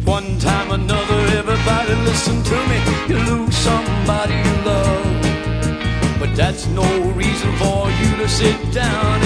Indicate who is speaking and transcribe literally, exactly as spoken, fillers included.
Speaker 1: One time or another, everybody listen to me. You lose somebody you love, but that's no reason for you to sit down